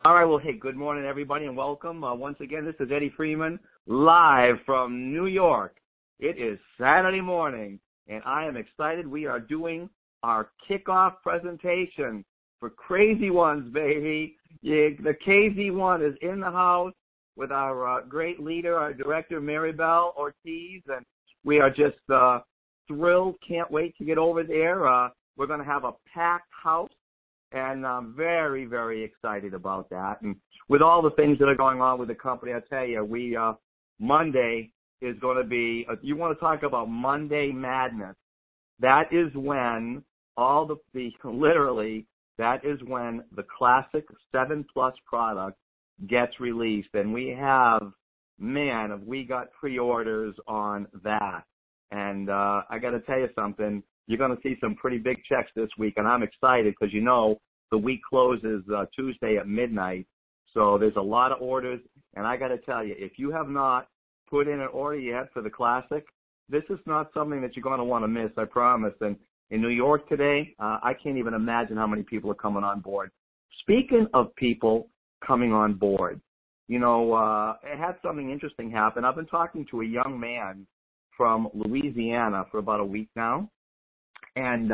All right, well, hey, good morning, everybody, and welcome. Once again, this is Eddie Freeman, live from New York. It is Saturday morning, and I am excited. We are doing our kickoff presentation for Crazy Ones, baby. Yeah, the KZ1 is in the house with our great leader, our director, Maribel Ortiz, and we are just thrilled. Can't wait to get over there. We're going to have a packed house. And I'm very, very excited about that. And with all the things that are going on with the company, I tell you, Monday is going to be, you want to talk about Monday madness. That is when literally, that is when the classic 7 Plus product gets released. And we got pre-orders on that. And I got to tell you something. You're going to see some pretty big checks this week, and I'm excited because, the week closes Tuesday at midnight. So there's a lot of orders, and I got to tell you, if you have not put in an order yet for the Classic, this is not something that you're going to want to miss, I promise. And in New York today, I can't even imagine how many people are coming on board. Speaking of people coming on board, it had something interesting happen. I've been talking to a young man from Louisiana for about a week now. And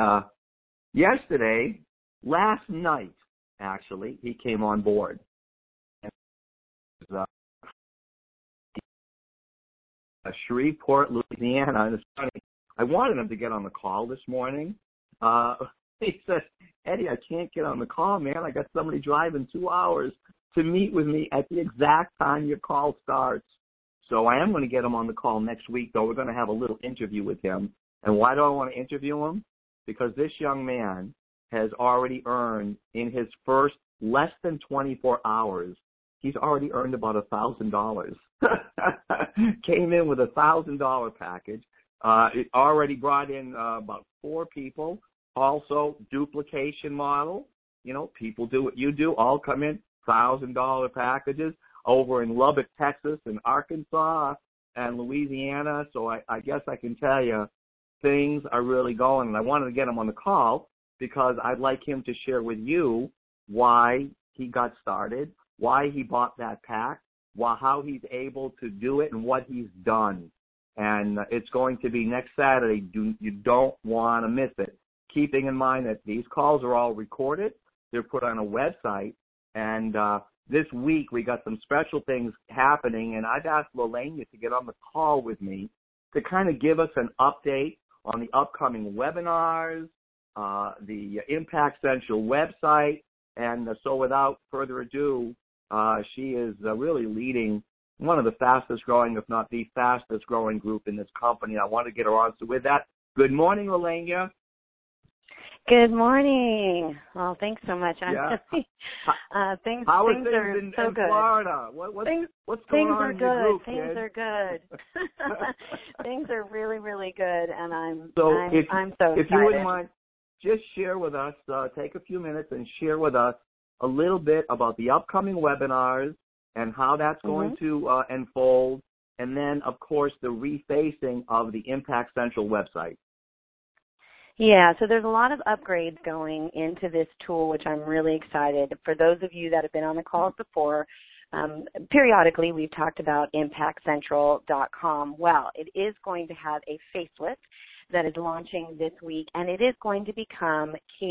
last night, actually, he came on board. And Shreveport, Louisiana. And it's funny, I wanted him to get on the call this morning. He said, Eddie, I can't get on the call, man. I got somebody driving 2 hours to meet with me at the exact time your call starts. So I am going to get him on the call next week, though. We're going to have a little interview with him. And why do I want to interview him? Because this young man has already earned, in his first less than 24 hours, he's already earned about $1,000. Came in with $1,000 package. It already brought in about 4 people. Also, duplication model. People do what you do. All come in $1,000 packages over in Lubbock, Texas, and Arkansas, and Louisiana. So I guess I can tell you, things are really going, and I wanted to get him on the call because I'd like him to share with you why he got started, why he bought that pack, how he's able to do it, and what he's done. And it's going to be next Saturday. You don't want to miss it. Keeping in mind that these calls are all recorded. They're put on a website. And this week we got some special things happening, and I've asked Lelania to get on the call with me to kind of give us an update on the upcoming webinars, the Impact Central website. And so without further ado, she is really leading one of the fastest growing, if not the fastest growing group in this company. I want to get her on. So with that, good morning, Lelania. Good morning. Well, thanks so much. Yeah. Things How are things things are in so good. Florida? What's going on in your group, Things kid? are good. Things are really, really good, and I'm so so excited. If you wouldn't mind, just share with us, take a few minutes and share with us a little bit about the upcoming webinars and how that's going to unfold, and then, of course, the refacing of the Impact Central website. Yeah, so there's a lot of upgrades going into this tool, which I'm really excited. For those of you that have been on the calls before, periodically we've talked about ImpactCentral.com. Well, it is going to have a facelift that is launching this week, and it is going to become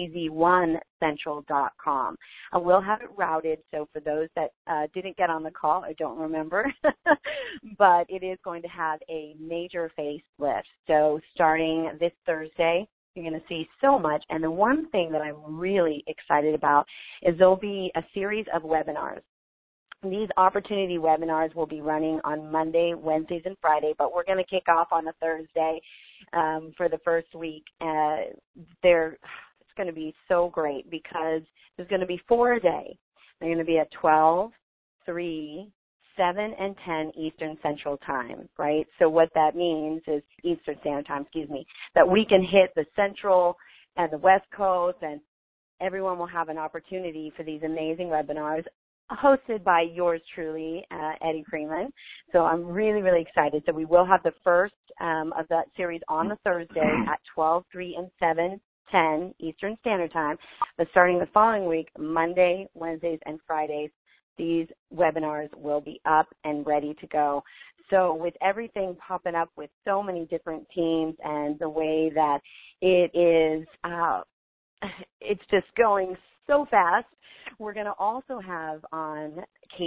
KZ1Central.com. I will have it routed, so for those that didn't get on the call, I don't remember, but it is going to have a major facelift. So starting this Thursday, you're going to see so much. And the one thing that I'm really excited about is there'll be a series of webinars. These opportunity webinars will be running on Monday, Wednesdays, and Friday, but we're going to kick off on a Thursday for the first week. It's going to be so great because there's going to be 4 a day. They're going to be at 12, 3, 7, and 10 Eastern Central Time, right? So what that means is Eastern Standard Time, that we can hit the Central and the West Coast, and everyone will have an opportunity for these amazing webinars hosted by yours truly, Eddie Freeman. So I'm really, really excited. So we will have the first of that series on the Thursday at 12, 3, and 7 10 Eastern Standard Time. But starting the following week, Monday, Wednesdays, and Fridays, these webinars will be up and ready to go. So with everything popping up with so many different teams and the way that it is, it's just going so fast, we're going to also have on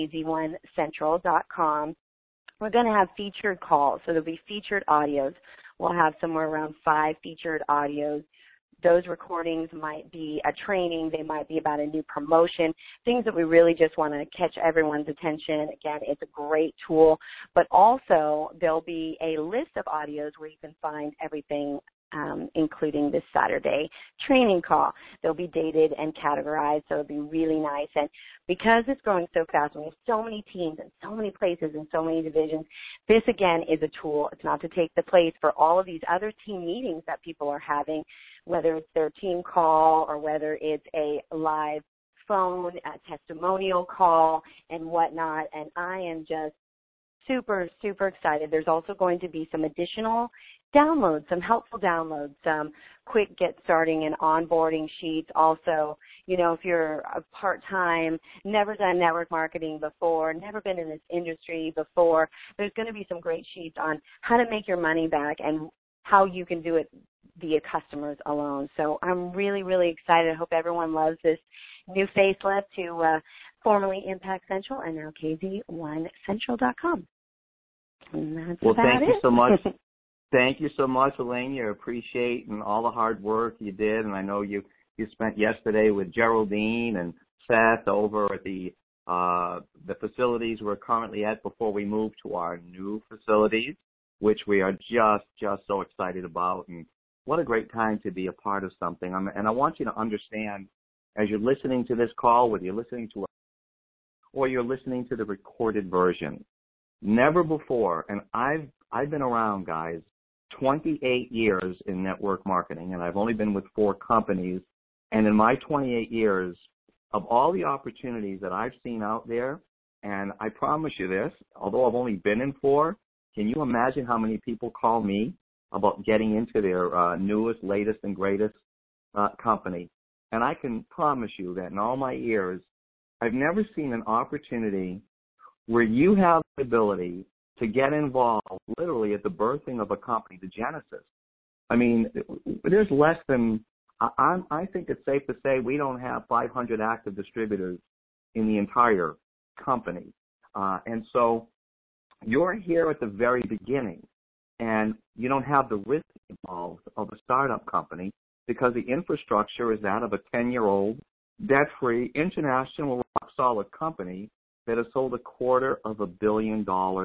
KZ1Central.com, we're going to have featured calls. So there'll be featured audios. We'll have somewhere around 5 featured audios. Those recordings might be a training. They might be about a new promotion, things that we really just want to catch everyone's attention. Again, it's a great tool. But also, there'll be a list of audios where you can find everything, including this Saturday training call. They'll be dated and categorized, so it'll be really nice. And because it's growing so fast, and we have so many teams and so many places and so many divisions, this, again, is a tool. It's not to take the place for all of these other team meetings that people are having, whether it's their team call or whether it's a live phone, a testimonial call, and whatnot. And I am just super, super excited. There's also going to be some additional downloads, some helpful downloads, some quick get starting and onboarding sheets. Also, you know, if you're a part-time, never done network marketing before, never been in this industry before, there's going to be some great sheets on how to make your money back and how you can do it via customers alone. So I'm really, really excited. I hope everyone loves this new facelift to formerly Impact Central and now KZ1Central.com. And that's well, about thank it. you so much. Thank you so much, Elaine. I appreciate and all the hard work you did. And I know you spent yesterday with Geraldine and Seth over at the facilities we're currently at before we move to our new facilities, which we are just so excited about. And what a great time to be a part of something. And I want you to understand, as you're listening to this call, whether you're listening to it or you're listening to the recorded version, never before, and I've been around, guys, 28 years in network marketing, and I've only been with 4 companies. And in my 28 years, of all the opportunities that I've seen out there, and I promise you this, although I've only been in 4, can you imagine how many people call me about getting into their newest, latest, and greatest company? And I can promise you that in all my years, I've never seen an opportunity where you have the ability to get involved literally at the birthing of a company, the genesis. I mean, there's less than, I think it's safe to say we don't have 500 active distributors in the entire company. And so you're here at the very beginning, and you don't have the risk involved of a startup company because the infrastructure is that of a 10-year-old, debt-free, international, rock-solid company that has sold $250 million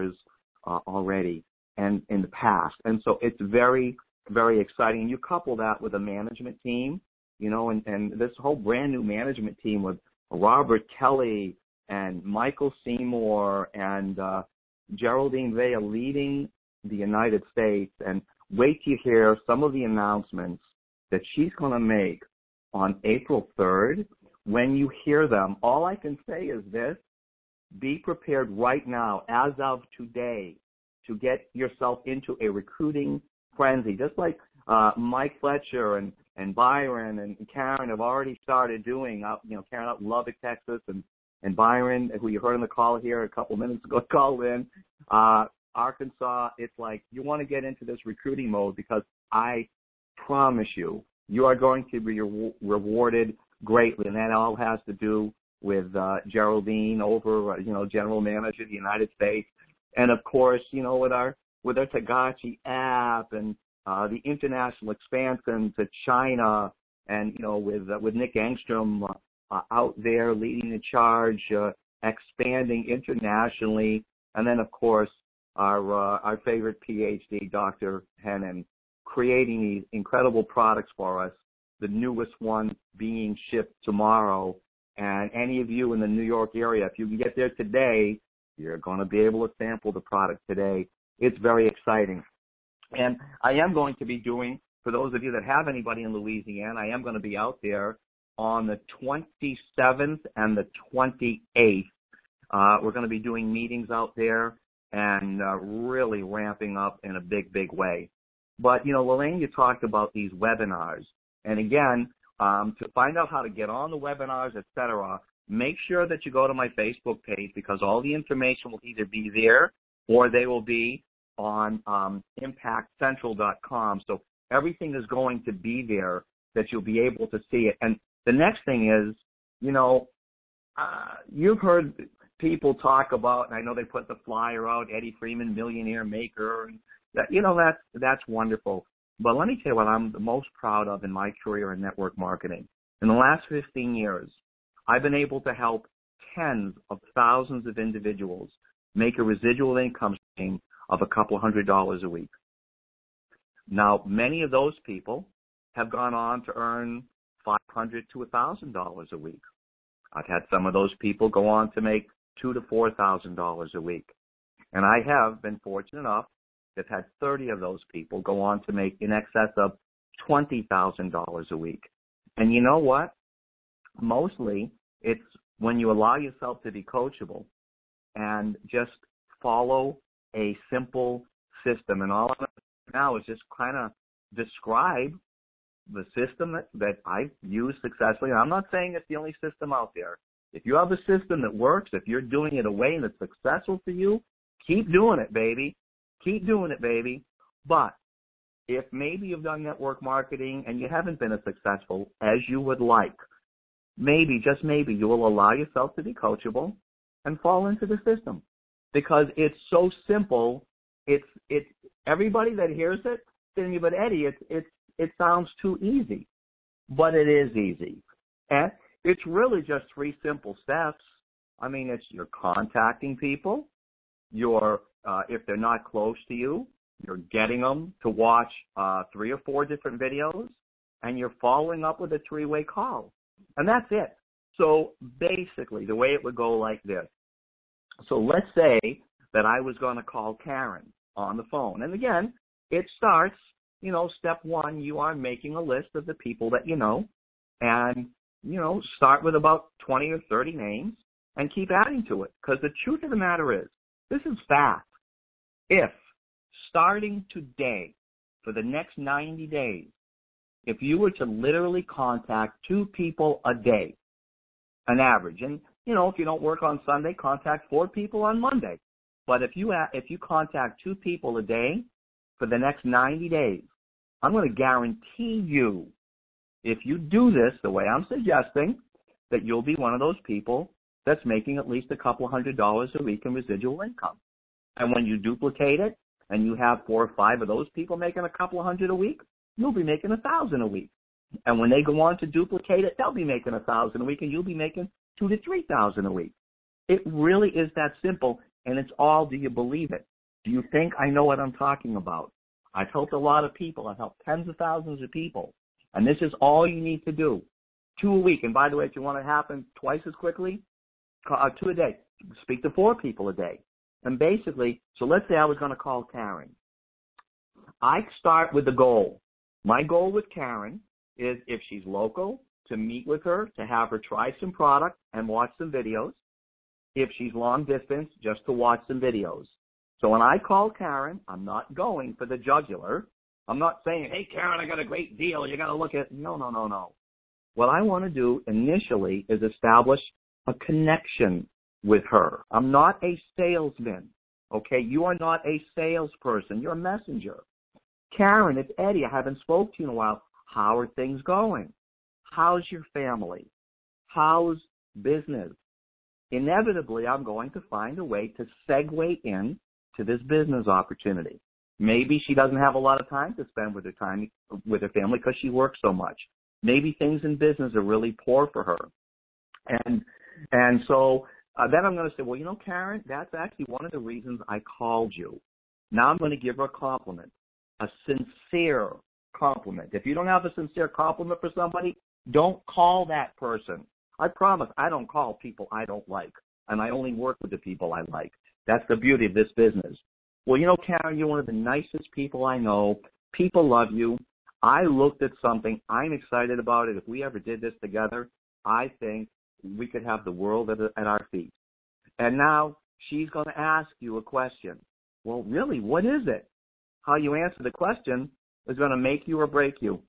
already and in the past. And so it's very, very exciting. You couple that with a management team, you know, and this whole brand new management team with Robert Kelly and Michael Seymour and Geraldine Vea leading the United States. And wait till you hear some of the announcements that she's going to make on April 3rd. When you hear them, all I can say is this: be prepared right now, as of today, to get yourself into a recruiting frenzy. Just like Mike Fletcher and Byron and Karen have already started doing, Karen out in Lubbock, Texas, and Byron, who you heard on the call here a couple minutes ago, called in, Arkansas. It's like you want to get into this recruiting mode because I promise you, you are going to be rewarded greatly, and that all has to do with Geraldine over, General Manager of the United States, and of course, with our Tagachi app and the international expansion to China, and with Nick Angstrom out there leading the charge, expanding internationally, and then of course our favorite PhD, Dr. Hennon, creating these incredible products for us. The newest one being shipped tomorrow. And any of you in the New York area, if you can get there today, you're going to be able to sample the product today. It's very exciting. And I am going to be doing, for those of you that have anybody in Louisiana, I am going to be out there on the 27th and the 28th. We're going to be doing meetings out there and really ramping up in a big, big way. But, Lorraine, you talked about these webinars. And again, to find out how to get on the webinars, etc., make sure that you go to my Facebook page, because all the information will either be there or they will be on impactcentral.com. So everything is going to be there that you'll be able to see it. And the next thing is, you've heard people talk about, and I know they put the flyer out, Eddie Freeman, Millionaire Maker, and that, that's wonderful. But let me tell you what I'm the most proud of in my career in network marketing. In the last 15 years, I've been able to help tens of thousands of individuals make a residual income stream of a couple $100 a week. Now, many of those people have gone on to earn $500 to $1,000 a week. I've had some of those people go on to make $2,000 to $4,000 a week. And I have been fortunate enough to have had 30 of those people go on to make in excess of $20,000 a week. And you know what? Mostly it's when you allow yourself to be coachable and just follow a simple system. And all I'm going to do now is just kind of describe the system that I've used successfully. And I'm not saying it's the only system out there. If you have a system that works, if you're doing it a way that's successful for you, keep doing it, baby. Keep doing it, baby. But if maybe you've done network marketing and you haven't been as successful as you would like, maybe, just maybe, you will allow yourself to be coachable and fall into the system, because it's so simple. It's everybody that hears it, saying, but Eddie, it sounds too easy, but it is easy. And it's really just 3 simple steps. I mean, it's you're contacting people, if they're not close to you, you're getting them to watch 3 or 4 different videos, and you're following up with a 3-way call. And that's it. So basically, the way it would go like this. So let's say that I was going to call Karen on the phone. And again, it starts, step 1, you are making a list of the people that you know, and, start with about 20 or 30 names and keep adding to it. Because the truth of the matter is, this is fact. If starting today for the next 90 days, if you were to literally contact 2 people a day, an average, and, if you don't work on Sunday, contact 4 people on Monday. But if you contact 2 people a day for the next 90 days, I'm going to guarantee you, if you do this the way I'm suggesting, that you'll be one of those people that's making at least a couple $100 a week in residual income. And when you duplicate it and you have 4 or 5 of those people making a couple $100 a week, you'll be making $1,000 a week. And when they go on to duplicate it, they'll be making $1,000 a week, and you'll be making $2,000 to $3,000 a week. It really is that simple, and it's all, do you believe it? Do you think I know what I'm talking about? I've helped a lot of people. I've helped tens of thousands of people, and this is all you need to do. 2 a week. And by the way, if you want it to happen twice as quickly, 2 a day. Speak to 4 people a day. And basically, so let's say I was going to call Karen. I start with the goal. My goal with Karen is, if she's local, to meet with her, to have her try some product and watch some videos. If she's long distance, just to watch some videos. So when I call Karen, I'm not going for the jugular. I'm not saying, hey, Karen, I got a great deal. You got to look at it. No. What I want to do initially is establish a connection with her. I'm not a salesman, okay? You are not a salesperson. You're a messenger. Karen, it's Eddie. I haven't spoke to you in a while. How are things going? How's your family? How's business? Inevitably, I'm going to find a way to segue in to this business opportunity. Maybe she doesn't have a lot of time to spend with her family because she works so much. Maybe things in business are really poor for her. And so then I'm going to say, well, Karen, that's actually one of the reasons I called you. Now I'm going to give her a compliment, a sincere compliment. If you don't have a sincere compliment for somebody, don't call that person. I promise I don't call people I don't like, and I only work with the people I like. That's the beauty of this business. Well, Karen, you're one of the nicest people I know. People love you. I looked at something. I'm excited about it. If we ever did this together, I think we could have the world at our feet. And now she's going to ask you a question. Well, really, what is it? How you answer the question is going to make you or break you.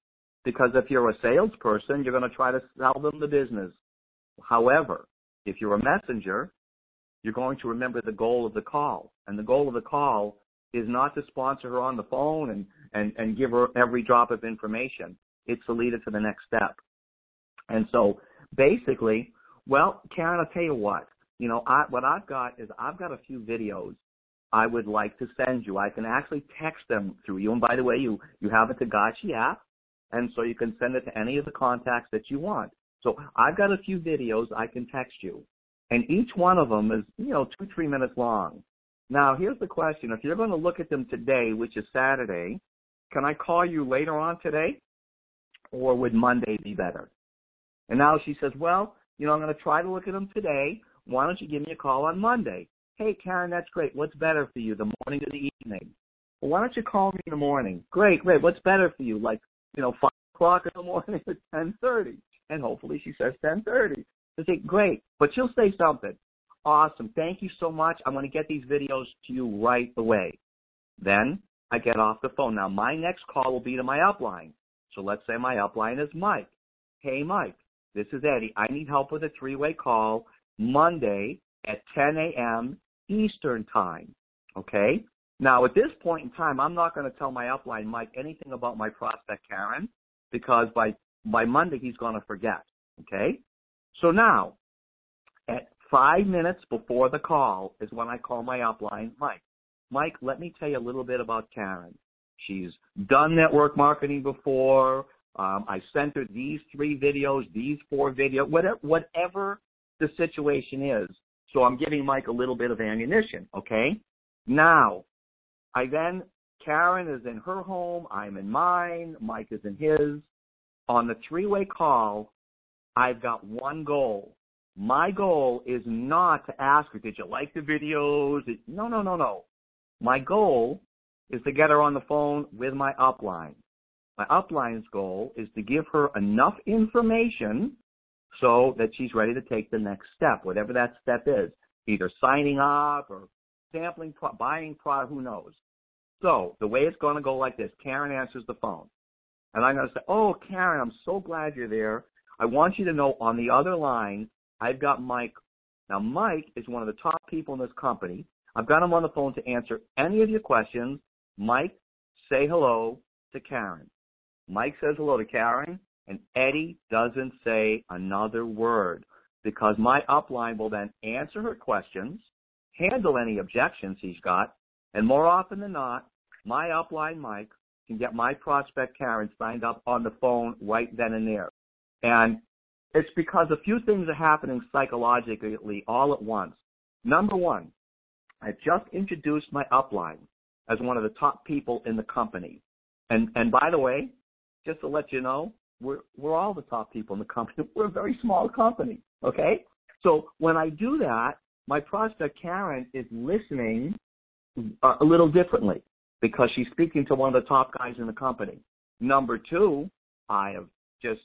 because if you're a salesperson, you're going to try to sell them the business. However, if you're a messenger, you're going to remember the goal of the call. And the goal of the call is not to sponsor her on the phone and give her every drop of information. It's to lead her to the next step. And so basically, well, Karen, I'll tell you what. What I've got is I've got a few videos I would like to send you. I can actually text them through you. And by the way, you have a Togashi app, and so you can send it to any of the contacts that you want. So I've got a few videos I can text you. And each one of them is, 2-3 minutes long. Now, here's the question. If you're going to look at them today, which is Saturday, can I call you later on today? Or would Monday be better? And now she says, well, I'm going to try to look at them today. Why don't you give me a call on Monday? Hey, Karen, that's great. What's better for you, the morning or the evening? Well, why don't you call me in the morning? Great. What's better for you? 5 o'clock in the morning or 10:30? And hopefully she says 10:30. I say, great. But she'll say something. Awesome. Thank you so much. I'm going to get these videos to you right away. Then I get off the phone. Now, my next call will be to my upline. So let's say my upline is Mike. Hey, Mike, this is Eddie. I need help with a 3-way call Monday at 10 a.m. Eastern time. Okay? Now, at this point in time, I'm not going to tell my upline, Mike, anything about my prospect, Karen, because by Monday he's going to forget. Okay? So now, at 5 minutes before the call is when I call my upline, Mike. Mike, let me tell you a little bit about Karen. She's done network marketing before. I sent her these 3 videos, these 4 videos, whatever the situation is. So I'm giving Mike a little bit of ammunition, okay? Now, Karen is in her home, I'm in mine, Mike is in his. On the 3-way call, I've got one goal. My goal is not to ask her, did you like the videos? No. My goal is to get her on the phone with my upline. My upline's goal is to give her enough information so that she's ready to take the next step, whatever that step is, either signing up or sampling, buying product, who knows. So the way it's going to go like this, Karen answers the phone. And I'm going to say, oh, Karen, I'm so glad you're there. I want you to know on the other line, I've got Mike. Now, Mike is one of the top people in this company. I've got him on the phone to answer any of your questions. Mike, say hello to Karen. Mike says hello to Karen, and Eddie doesn't say another word because my upline will then answer her questions, handle any objections he's got, and more often than not, my upline, Mike, can get my prospect, Karen, signed up on the phone right then and there. And it's because a few things are happening psychologically all at once. Number one, I just introduced my upline as one of the top people in the company. And by the way, just to let you know, we're all the top people in the company. We're a very small company, okay? So when I do that, my prospect, Karen, is listening a little differently because she's speaking to one of the top guys in the company. Number two, I have just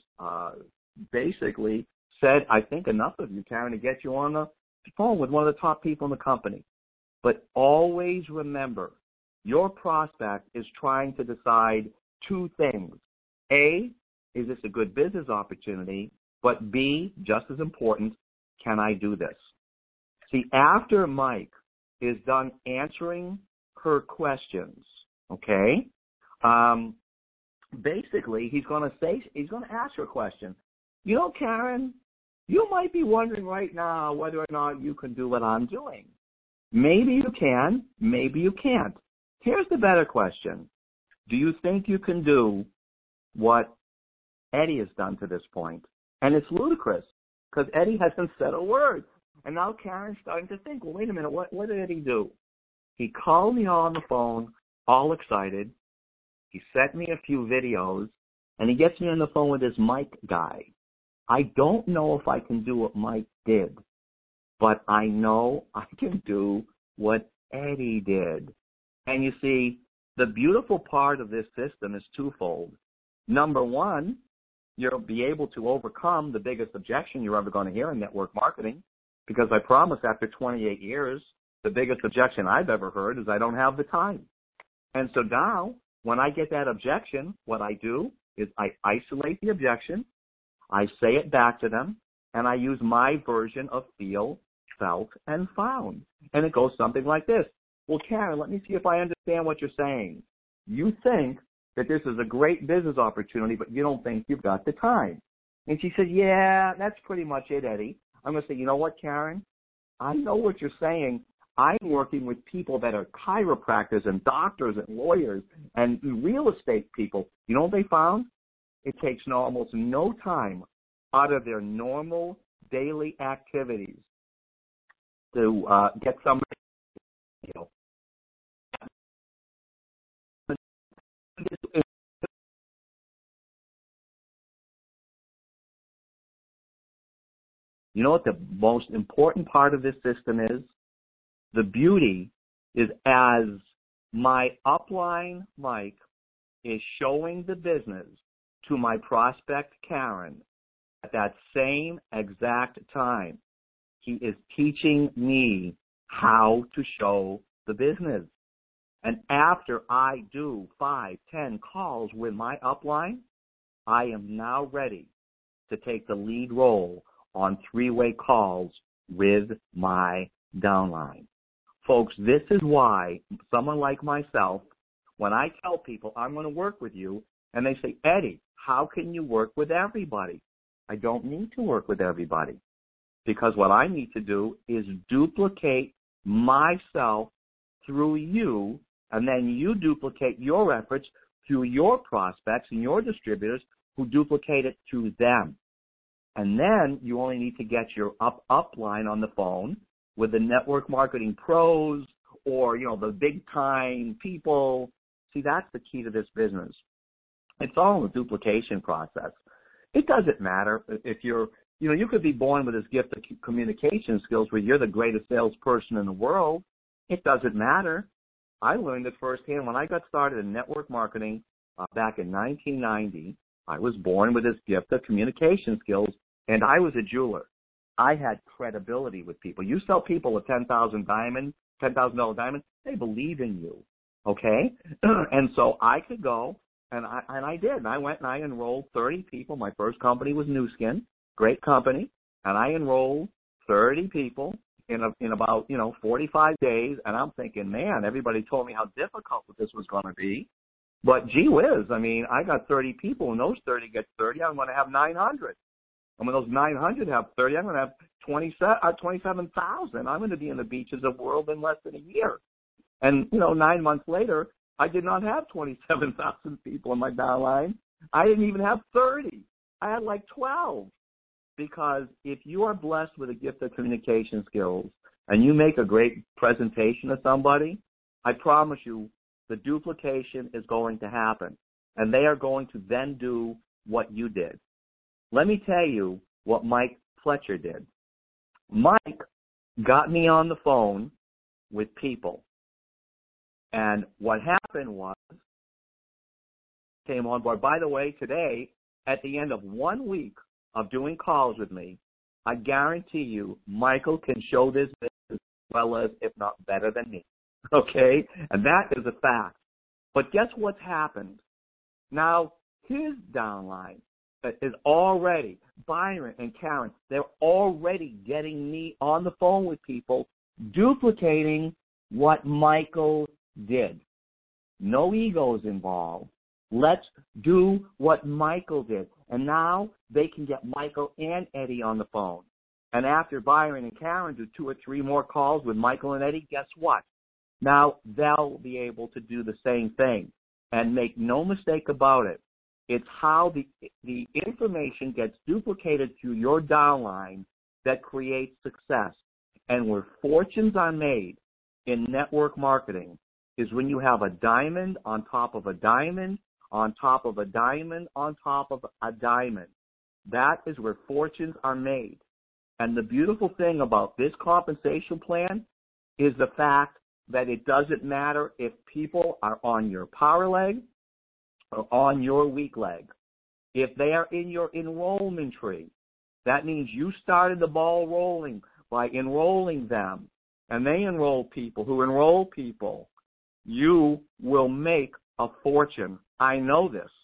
basically said, I think enough of you, Karen, to get you on the phone with one of the top people in the company. But always remember, your prospect is trying to decide 2 things. A, is this a good business opportunity? But B, just as important, can I do this? See, after Mike is done answering her questions, okay, basically he's going to ask her a question. Karen, you might be wondering right now whether or not you can do what I'm doing. Maybe you can, maybe you can't. Here's the better question. Do you think you can do what Eddie has done to this point? And it's ludicrous because Eddie hasn't said a word. And now Karen's starting to think, well, wait a minute, what did Eddie do? He called me on the phone, all excited. He sent me a few videos, and he gets me on the phone with this Mike guy. I don't know if I can do what Mike did, but I know I can do what Eddie did. And you see, the beautiful part of this system is twofold. Number one, you'll be able to overcome the biggest objection you're ever going to hear in network marketing, because I promise after 28 years, the biggest objection I've ever heard is I don't have the time. And so now, when I get that objection, what I do is I isolate the objection, I say it back to them, and I use my version of feel, felt, and found. And it goes something like this. Well, Karen, let me see if I understand what you're saying. You think that this is a great business opportunity, but you don't think you've got the time. And she said, yeah, that's pretty much it, Eddie. I'm going to say, you know what, Karen? I know what you're saying. I'm working with people that are chiropractors and doctors and lawyers and real estate people. You know what they found? It takes almost no time out of their normal daily activities to get somebody, you know. You know what the most important part of this system is? The beauty is as my upline, Mike, is showing the business to my prospect, Karen, at that same exact time, he is teaching me how to show the business. And after I do 5, 10 calls with my upline, I am now ready to take the lead role on 3-way calls with my downline. Folks, this is why someone like myself, when I tell people I'm going to work with you, and they say, Eddie, how can you work with everybody? I don't need to work with everybody, because what I need to do is duplicate myself through you, and then you duplicate your efforts through your prospects and your distributors who duplicate it through them. And then you only need to get your upline on the phone with the network marketing pros or, you know, the big time people. See, that's the key to this business. It's all a duplication process. It doesn't matter if you're, you know, you could be born with this gift of communication skills where you're the greatest salesperson in the world. It doesn't matter. I learned it firsthand when I got started in network marketing back in 1990. I was born with this gift of communication skills, and I was a jeweler. I had credibility with people. You sell people a $10,000 diamond, they believe in you, okay? And so I could go, and I did. And I went and I enrolled 30 people. My first company was Nu Skin, great company, and I enrolled 30 people in about, 45 days. And I'm thinking, man, everybody told me how difficult this was going to be. But gee whiz, I mean, I got 30 people, and those 30 get 30. I'm going to have 900. And when those 900 have 30, I'm going to have 27,000. I'm going to be in the beaches of the world in less than a year. And, 9 months later, I did not have 27,000 people in my downline. I didn't even have 30. I had like 12. Because if you are blessed with a gift of communication skills and you make a great presentation to somebody, I promise you the duplication is going to happen. And they are going to then do what you did. Let me tell you what Mike Fletcher did. Mike got me on the phone with people. And what happened was, came on board. By the way, today, at the end of 1 week of doing calls with me, I guarantee you Michael can show this as well as, if not better than me. Okay? And that is a fact. But guess what's happened? Now, his downline is already, Byron and Karen, they're already getting me on the phone with people, duplicating what Michael did. No egos involved. Let's do what Michael did. And now they can get Michael and Eddie on the phone. And after Byron and Karen do 2 or 3 more calls with Michael and Eddie, guess what? Now they'll be able to do the same thing. And make no mistake about it, it's how the information gets duplicated through your downline that creates success. And where fortunes are made in network marketing is when you have a diamond on top of a diamond, on top of a diamond, on top of a diamond. That is where fortunes are made. And the beautiful thing about this compensation plan is the fact that it doesn't matter if people are on your power leg or on your weak leg. If they are in your enrollment tree, that means you started the ball rolling by enrolling them, and they enroll people who enroll people. You will make a fortune. I know this.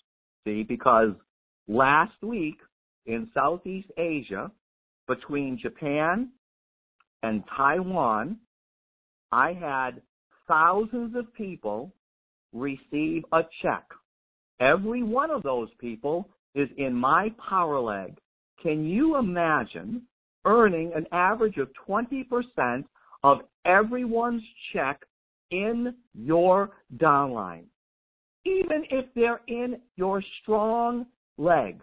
See, because last week in Southeast Asia, between Japan and Taiwan, I had thousands of people receive a check. Every one of those people is in my power leg. Can you imagine earning an average of 20% of everyone's check in your downline? Even if they're in your strong leg,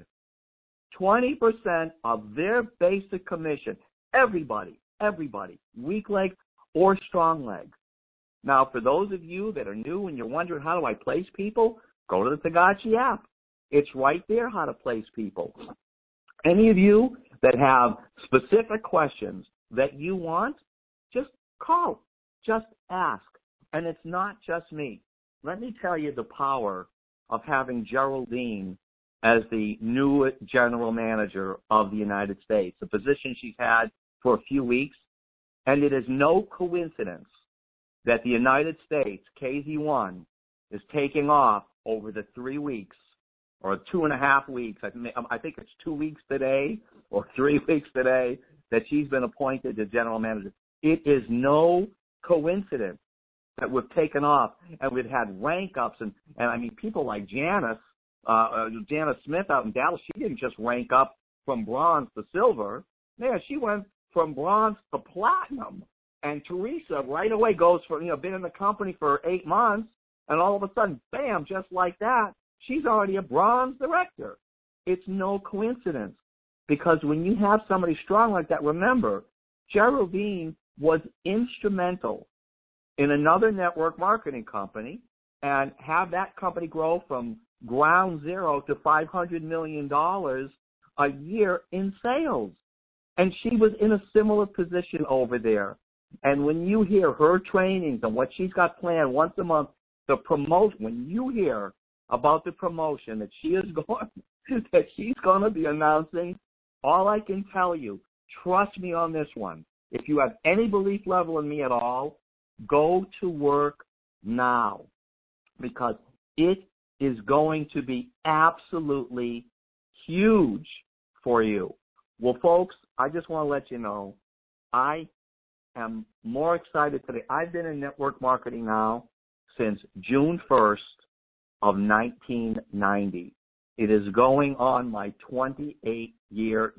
20% of their basic commission, everybody, weak leg or strong leg. Now, for those of you that are new and you're wondering, how do I place people? Go to the Togachi app. It's right there how to place people. Any of you that have specific questions that you want, just call, just ask. And it's not just me. Let me tell you the power of having Geraldine as the new general manager of the United States, a position she's had for a few weeks. And it is no coincidence that the United States, KZ1, is taking off over the 3 weeks or 2.5 weeks. I think it's 2 weeks today or 3 weeks today that she's been appointed as general manager. It is no coincidence that we've taken off and we've had rank ups. And I mean, people like Janice Smith out in Dallas, she didn't just rank up from bronze to silver. Yeah, she went from bronze to platinum. And Teresa right away goes from, been in the company for 8 months, and all of a sudden, bam, just like that, she's already a bronze director. It's no coincidence. Because when you have somebody strong like that, remember, Geraldine was instrumental in another network marketing company and have that company grow from ground zero to $500 million a year in sales. And she was in a similar position over there. And when you hear her trainings and what she's got planned once a month, the promotion, when you hear about the promotion that she's going to be announcing, all I can tell you, trust me on this one. If you have any belief level in me at all, go to work now, because it is going to be absolutely huge for you. Well, folks, I just want to let you know, I am more excited today. I've been in network marketing now since June 1st of 1990. It is going on my 28-year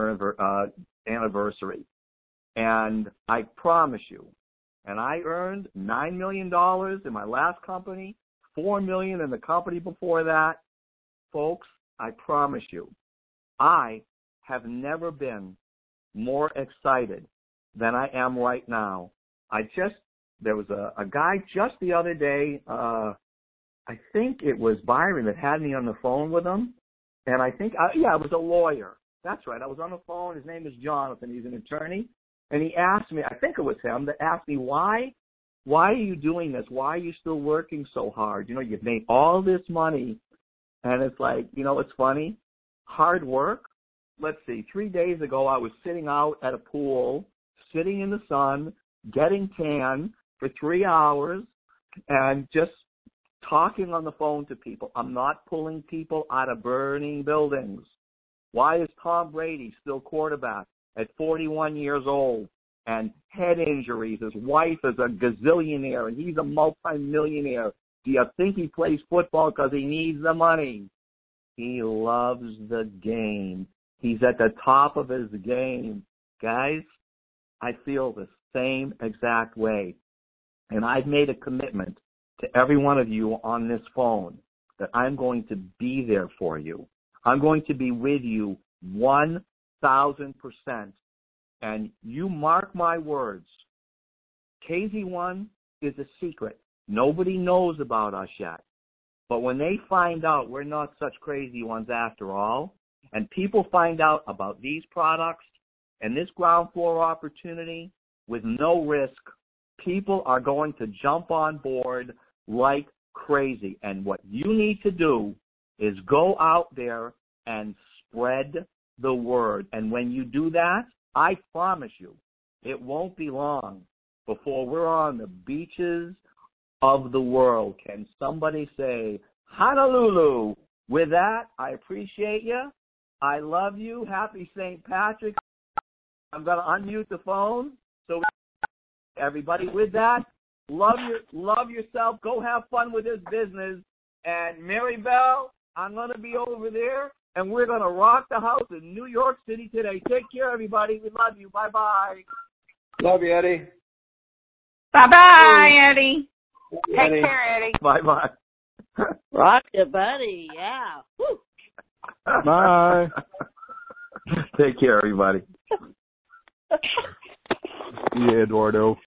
anniversary. And I promise you, and I earned $9 million in my last company, $4 million in the company before that. Folks, I promise you, I have never been more excited than I am right now. There was a guy just the other day, I think it was Byron that had me on the phone with him, and I think, it was a lawyer. That's right, I was on the phone. His name is Jonathan. He's an attorney, and he asked me, I think it was him, that asked me, why are you doing this? Why are you still working so hard? You've made all this money, and it's like, it's funny, hard work. Let's see, 3 days ago, I was sitting out at a pool, sitting in the sun, getting tan for 3 hours, and just talking on the phone to people. I'm not pulling people out of burning buildings. Why is Tom Brady still quarterback at 41 years old and head injuries? His wife is a gazillionaire, and he's a multimillionaire. Do you think he plays football because he needs the money? He loves the game. He's at the top of his game. Guys, I feel the same exact way. And I've made a commitment to every one of you on this phone that I'm going to be there for you. I'm going to be with you 1,000%. And you mark my words, KZ1 is a secret. Nobody knows about us yet. But when they find out we're not such crazy ones after all, and people find out about these products and this ground floor opportunity with no risk, people are going to jump on board like crazy. And what you need to do is go out there and spread the word. And when you do that, I promise you, it won't be long before we're on the beaches of the world. Can somebody say, Honolulu, with that, I appreciate you. I love you. Happy St. Patrick's. I'm going to unmute the phone. So everybody, with that, love yourself. Go have fun with this business. And Mary Bell, I'm going to be over there, and we're going to rock the house in New York City today. Take care, everybody. We love you. Bye-bye. Love you, Eddie. Bye-bye, Eddie. Take care, Eddie. Bye-bye. Rock your buddy, yeah. Woo. Bye. Take care, everybody. Yeah, Eduardo.